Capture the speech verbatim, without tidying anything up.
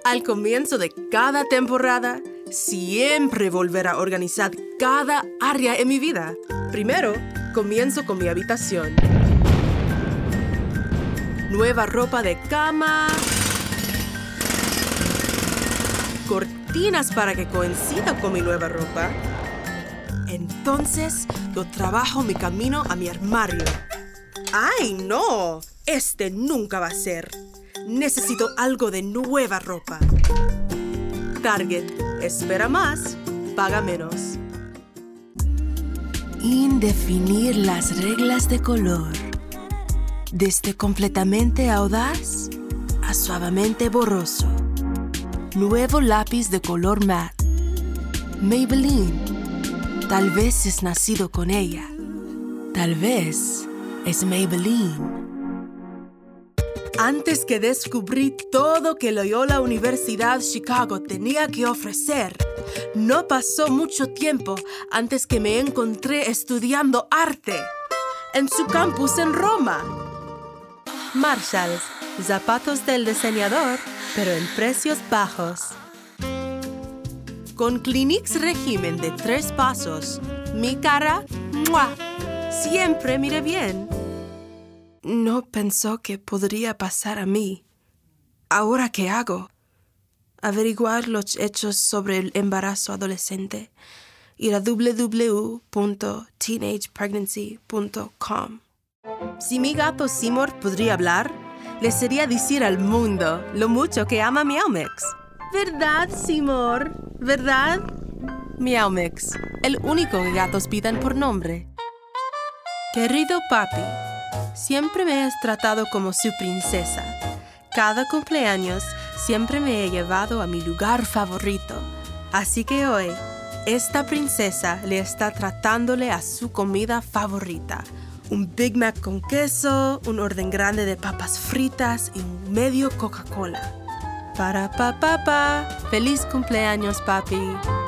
Al comienzo de cada temporada, siempre volveré a organizar cada área en mi vida. Primero, comienzo con mi habitación. Nueva ropa de cama. Cortinas para que coincida con mi nueva ropa. Entonces, yo trabajo mi camino a mi armario. ¡Ay, no! Este nunca va a ser. Necesito algo de nueva ropa. Target. Espera más, paga menos. Indefinir las reglas de color. Desde completamente audaz a suavemente borroso. Nuevo lápiz de color matte. Maybelline. Tal vez es nacido con ella. Tal vez es Maybelline. Antes que descubrí todo que Loyola Universidad Chicago tenía que ofrecer, no pasó mucho tiempo antes que me encontré estudiando arte en su campus en Roma. Marshalls, zapatos del diseñador, pero en precios bajos. Con Clinique's régimen de tres pasos, mi cara, ¡mua!, siempre mire bien. No pensó que podría pasar a mí. ¿Ahora qué hago? Averiguar los hechos sobre el embarazo adolescente. Ir a w w w punto teenage pregnancy punto com. Si mi gato Seymour podría hablar, le sería decir al mundo lo mucho que ama Meow Mix. ¿Verdad, Seymour? ¿Verdad? Meow Mix, el único que gatos pidan por nombre. Querido papi, siempre me has tratado como su princesa. Cada cumpleaños siempre me he llevado a mi lugar favorito. Así que hoy, esta princesa le está tratándole a su comida favorita. Un Big Mac con queso, un orden grande de papas fritas y un medio Coca-Cola. Para pa pa pa. Feliz cumpleaños, papi.